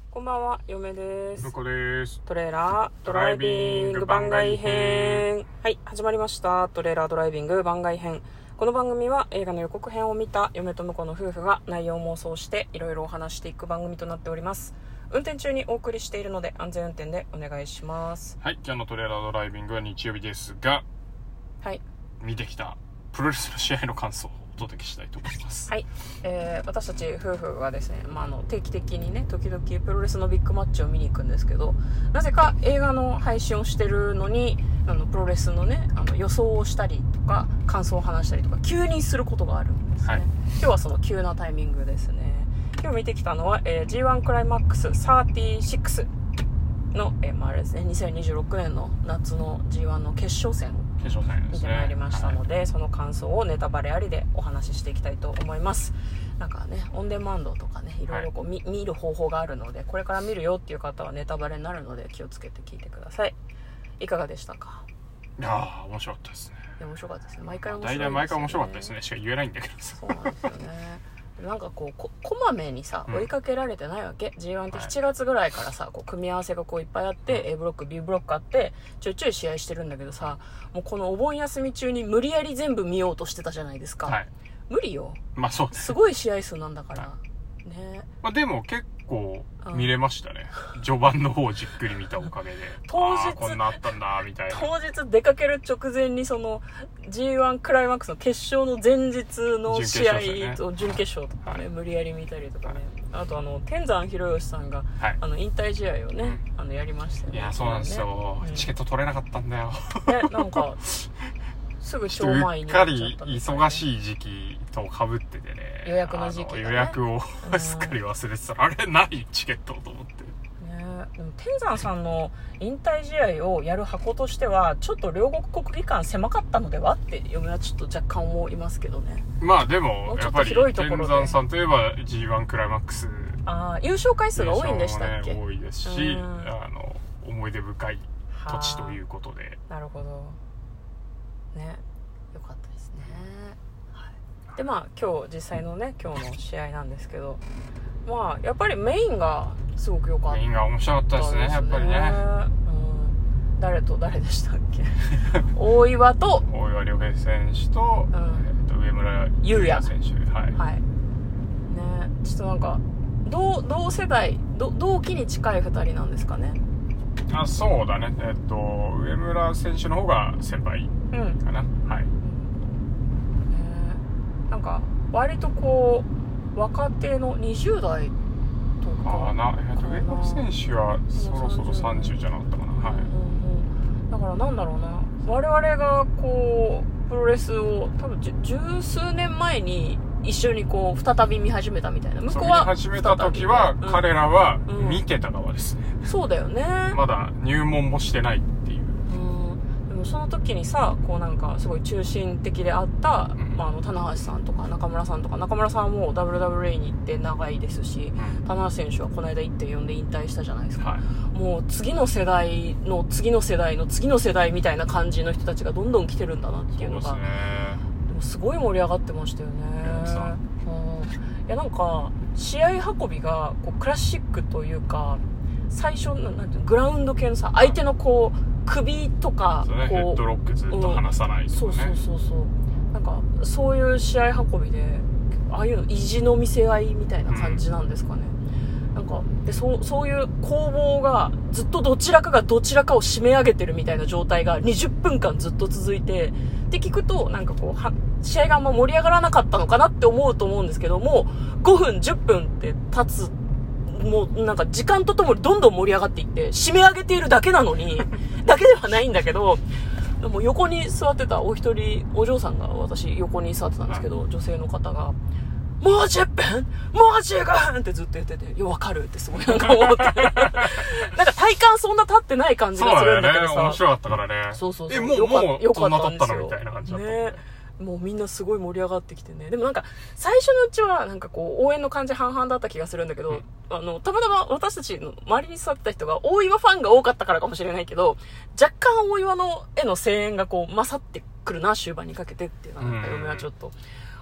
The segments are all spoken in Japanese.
こんばんは、嫁です。 向こうです。 トレーラードライビング番外編。はい、始まりました。トレーラードライビング番外編。この番組は映画の予告編を見た嫁と婿の夫婦が内容を妄想していろいろお話していく番組となっております。運転中にお送りしているので安全運転でお願いします。 はい、今日のトレーラードライビングは日曜日ですが、 はい、 見てきたプロレスの試合の感想をお届けしたいと思います。 はい、私たち夫婦はですね、定期的にね時々プロレスのビッグマッチを見に行くんですけど、なぜか映画の配信をしてるのにプロレスのね予想をしたりとか感想を話したりとか急にすることがあるんですね、はい、今日はその急なタイミングですね。今日見てきたのは、G1 クライマックス36の、あれですね、2026年の夏の G1 の決勝戦を見てまいりましたので、その感想をネタバレありでお話ししていきたいと思います。なんかね、オンデマンドとかね、いろいろこう、見る方法があるので、これから見るよっていう方はネタバレになるので気をつけて聞いてください。いかがでしたか？ いやー、面白かったですね。 面白かったですね。毎回面白いですね。 大体毎回面白かったですねしか言えないんだけどさ。 そうなんですよね。なんかこまめにさ追いかけられてないわけ、G1 って7月ぐらいからさこう組み合わせがこういっぱいあって、A ブロック B ブロックあってちょいちょい試合してるんだけどさ、もうこのお盆休み中に無理やり全部見ようとしてたじゃないですか、 はい、 無理よ。 まあそうね、 すごい試合数なんだから、 はい、 ね。 でも結構見れましたね、序盤の方をじっくり見たおかげで当日こんなあったんだみたいな。 当日出かける直前にその G1 クライマックスの決勝の前日の試合と準決勝とかね、無理やり見たりとかね、あと天山博義さんが、引退試合をね、やりましたよね。 いやそうなんですよ、チケット取れなかったんだよね、なんかすぐ超前にうっかり忙しい時期と被っててね、 予約の時期がね、 予約をすっかり忘れてたら、あれないチケットと思ってね。でも天山さんの引退試合をやる箱としてはちょっと両国国技館狭かったのではって嫁はちょっと若干思いますけどね。 まあでもやっぱり天山さんといえば G1 クライマックス優勝回数が多いんでしたっけ？ 多いですし、思い出深い土地ということで。 なるほどね、よかったですね。で今日実際のね今日の試合なんですけど、やっぱりメインがすごく良かったですね。 メインが面白かったですね、やっぱりね。 誰と誰でしたっけ？大岩と大岩良平選手と、上村優也選手、はい、 ね、ちょっとなんか同世代同期に近い2人なんですかね。 そうだね、上村選手の方が先輩かな、はい。 なんか割とこう若手の20代とか上村選手はそろそろ30じゃなかったかな、はい、 だからなんだろうな、我々がこうプロレスを多分十数年前に一緒にこう再び見始めたみたいな。向こうは見始めた時は、彼らは見てた側ですね、 そうだよね。 まだ入門もしてないっていう。 でもその時にさこうなんかすごい中心的であった、棚橋さんとか中村さんとか、中村さんはもう WWE に行って長いですし、棚橋選手はこの間 1.4 で引退したじゃないですか、もう次の世代の次の世代の次の世代みたいな感じの人たちがどんどん来てるんだなっていうのが、でもすごい盛り上がってましたよね。いやなんか試合運びがこうクラシックというか、最初なんていうグラウンド系のさ、相手のこう首とかこうヘッドロックずっと離さないとかね、 そうなんかそういう試合運びで、ああいうの意地の見せ合いみたいな感じなんですかね、なんかでそういう攻防がずっとどちらかがどちらかを締め上げてるみたいな状態が20分間ずっと続いて、って聞くとなんかこう試合があんま盛り上がらなかったのかなって思うと思うんですけども、5分10分って経つ、もうなんか時間とともにどんどん盛り上がっていって締め上げているだけなのにだけではないんだけど、でも横に座ってたお一人お嬢さんが、私横に座ってたんですけど、女性の方がもう10分もう15分ってずっと言ってて、いや分かるってすごいなんか思ってなんか体感そんな経ってない感じがするんだけどさ、 そうだよね、面白かったからね。 そうもうそんな経ったのみたいな感じだったね。 もうみんなすごい盛り上がってきてね。でもなんか最初のうちはなんかこう応援の感じ半々だった気がするんだけど、たまたま私たちの周りに座ってた人が大岩ファンが多かったからかもしれないけど、若干大岩のへの声援がこう勝ってくるな終盤にかけてっていうのは嫁はちょっと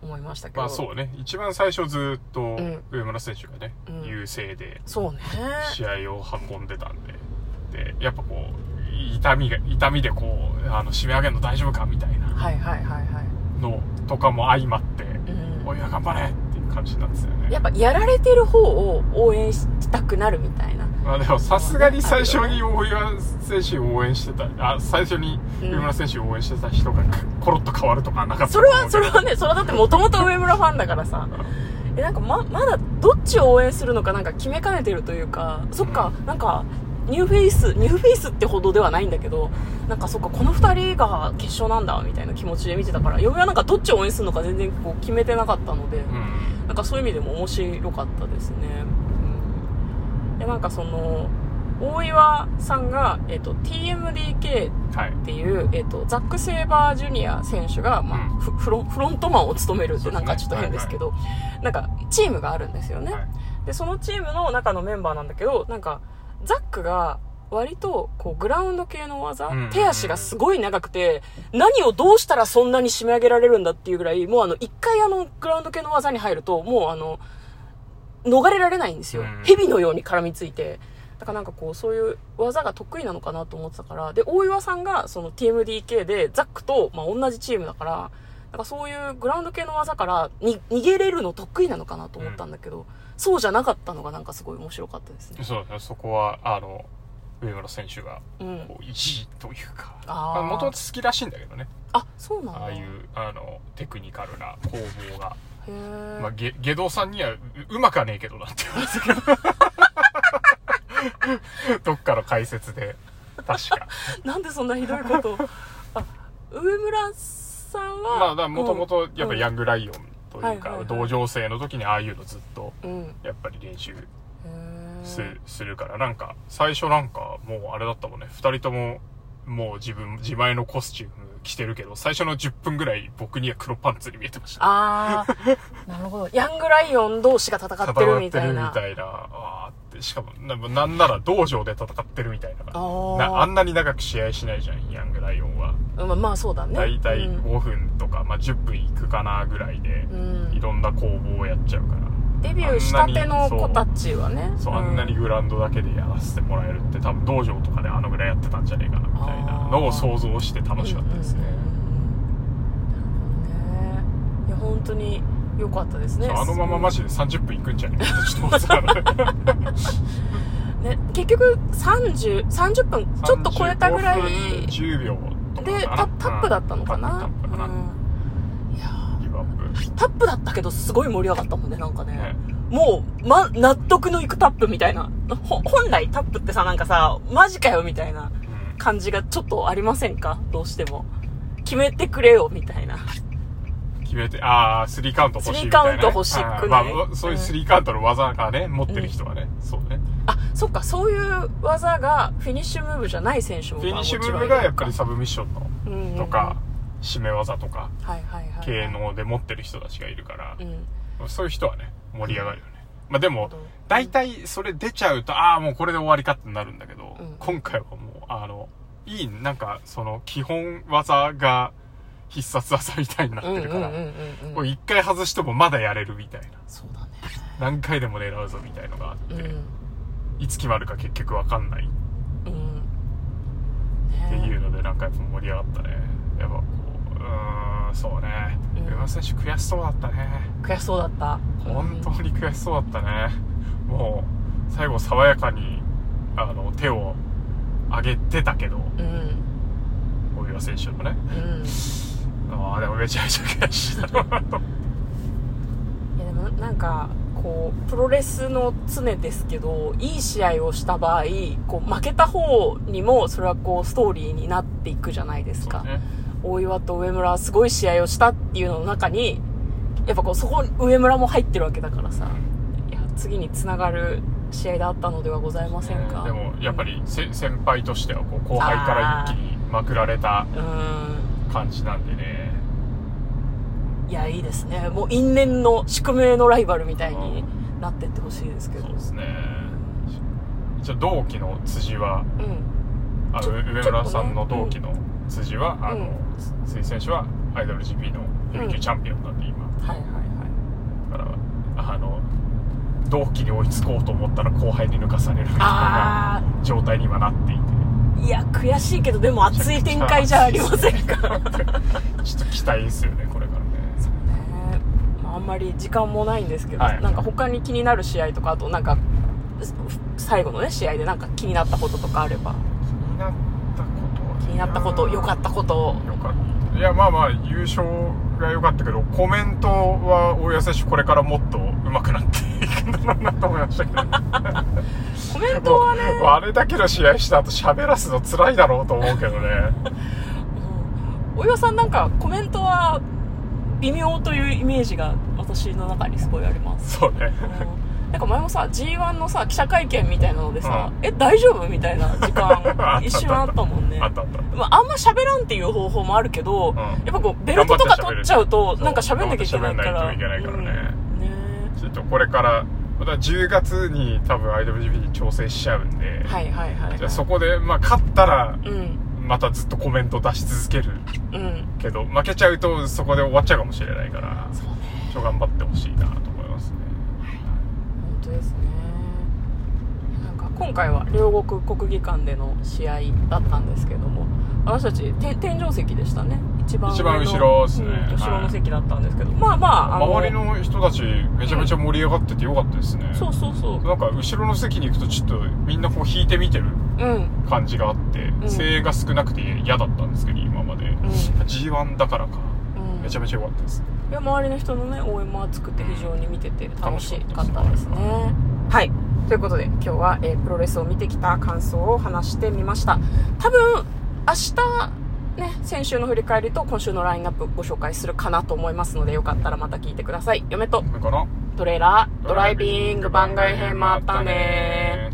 思いましたけど、 まあそうね、一番最初ずっと上村選手がね、優勢でそうね試合を運んでたんで、やっぱこう痛みでこう締め上げるの大丈夫かみたいなのとかも相まって、おいは頑張れっていう感じなんですよね。 やっぱやられてる方を応援したくなるみたいな。 まあでもさすがに最初に大岩選手を応援してた、最初に上村選手を応援してた人がコロッと変わるとかなかった。 それはね、それはだってもともと上村ファンだからさなんかまだどっちを応援するのかなんか決めかねてるというか、そっか、なんかニューフェイスってほどではないんだけど、なんかそっか、この2人が決勝なんだみたいな気持ちで見てたから、嫁はなんかどっちを応援するのか全然こう決めてなかったので、なんかそういう意味でも面白かったですね。でなんかその大岩さんが、TMDK っていう、ザック・セイバージュニア選手が、まあフロントマンを務めるってなんかちょっと変ですけど、なんかチームがあるんですよね。でそのチームの中のメンバーなんだけど、なんかザックが割とこうグラウンド系の技、手足がすごい長くて、何をどうしたらそんなに締め上げられるんだっていうぐらい、もう一回グラウンド系の技に入るともう逃れられないんですよ。蛇のように絡みついて。だからなんかこうそういう技が得意なのかなと思ってたから、で大岩さんがその TMDK でザックとまあ同じチームだから、なんかそういうグラウンド系の技から逃げれるの得意なのかなと思ったんだけど、そうじゃなかったのがなんかすごい面白かったですね。 そうそこは上村選手がこう意地というか、もともと好きらしいんだけどね。 あ、そうなんだ。 ああいうテクニカルな攻防が、まあ下道さんにはうまくはねえけどなって言うんですけどどっかの解説で確かなんでそんなひどいことを上村さんはまあもともとやっぱヤングライオンというか同情生の時にああいうのずっとやっぱり練習するから、なんか最初なんかもうあれだったもんね、2人とももう自前のコスチューム着てるけど、最初の10分ぐらい僕には黒パンツに見えてました。 ああなるほど、ヤングライオン同士が戦ってるみたいな。 しかもなんなら道場で戦ってるみたいな。あんなに長く試合しないじゃん、ヤングライオンは。 まあそうだね。 だいたい5分とか、まあ10分いくかなぐらいで、いろんな攻防をやっちゃうから。 デビューしたての子たちはね。 そう、あんなにグラウンドだけでやらせてもらえるって、多分道場とかでぐらいやってたんじゃねえかなみたいなのを想像して楽しかったですね。 いや本当に良かったですね。 あのままマジで30分いくんじゃねえかってちょっと思ってたからね、結局30分ちょっと超えたぐらい 10秒とかでタップだったのかな。いやタップだったけどすごい盛り上がったもんね、なんかね。もう、納得のいくタップみたいな。本来タップってさ、なんかさ、マジかよみたいな感じがちょっとありませんか？どうしても。決めてくれよみたいな。 決めて、3カウント欲しいみたいな、ね。3カウント欲しくない、そういう3カウントの技がね、持ってる人はね、そうね。 そっか、そういう技がフィニッシュムーブじゃない選手もフィニッシュムーブがやっぱりサブミッションのとか、締め技とか、系能で持ってる人たちがいるから、そういう人はね、盛り上がるよね。まあでも、大体それ出ちゃうと、もうこれで終わりかってなるんだけど、今回はもう、なんか、その、基本技が必殺技みたいになってるから、もう一回外してもまだやれるみたいな。 そうだね。 何回でも狙うぞみたいのがあって、いつ決まるか結局わかんない。っていうので、なんかやっぱ盛り上がったね。やっぱこう、そうね。上村選手悔しそうだったね。 悔しそうだった。 本当に悔しそうだったね。もう、最後爽やかに、手を上げてたけど、大岩選手のね。でもめちゃめちゃ悔しいだろうなと。 いやでもなんか、こうプロレスの常ですけど、いい試合をした場合こう負けた方にもそれはこうストーリーになっていくじゃないですか、大岩と上村はすごい試合をしたっていうのの中にやっぱこうそこ上村も入ってるわけだからさ、いや次につながる試合だったのではございませんか。 でもやっぱり先輩としてはこう後輩から一気にまくられた感じなんでね。 いやいいですね。もう因縁の宿命のライバルみたいになってってほしいですけど。 そうですね。一応同期の辻は、上村さんの同期の辻は、辻選手はアイドル GP のヘビー級チャンピオンなんで今。 はいはいはい。 だから同期に追いつこうと思ったら後輩に抜かされるみたいな状態にはなっていて、 いや悔しいけどでも熱い展開じゃありませんか。 ちょっと期待ですよねこれからね。 そうね、あんまり時間もないんですけど、 はい、 なんか他に気になる試合とか、あとなんか最後のね試合でなんか気になったこととかあれば。気になったこと、良かったこと。 いやまあ優勝が良かったけど、コメントは大谷選手これからもっと上手くなっていくんだろうなと思いましたけどコメントはね、 あれだけの試合した後喋らすの辛いだろうと思うけどね。 大岩さんなんかコメントは微妙というイメージが私の中にすごいあります。 そうね、 なんか前もさ G1 のさ記者会見みたいなのでさ、大丈夫みたいな時間一瞬あったもんね。 あったまあ、あんま喋らんっていう方法もあるけど、やっぱこうベルトとか取っちゃうとなんか喋んなきゃいけないから、 ちょっとこれからまた10月に多分 IWGP に調整しちゃうんで、じゃあそこでまあ勝ったら、またずっとコメント出し続ける、けど負けちゃうとそこで終わっちゃうかもしれないから、ちょっと頑張ってほしいなと思いますね。 本当ですね。なんか今回は両国国技館での試合だったんですけども、私たち天井席でしたね。一番後ろですね、 後ろの席だったんですけど、まあ周りの人たちめちゃめちゃ盛り上がっててよかったですね。 そうなんか後ろの席に行くとちょっとみんなこう引いて見てる感じがあって、声援が少なくて嫌だったんですけど今まで、G1 だからか、めちゃめちゃ良かったです。 いや周りの人のね応援も熱くて非常に見てて楽しかったですね。はい、ということで今日は、プロレスを見てきた感想を話してみました。多分明日ね、先週の振り返りと今週のラインナップご紹介するかなと思いますので、よかったらまた聞いてください。嫁とトレーラードライビング番外編もあったね。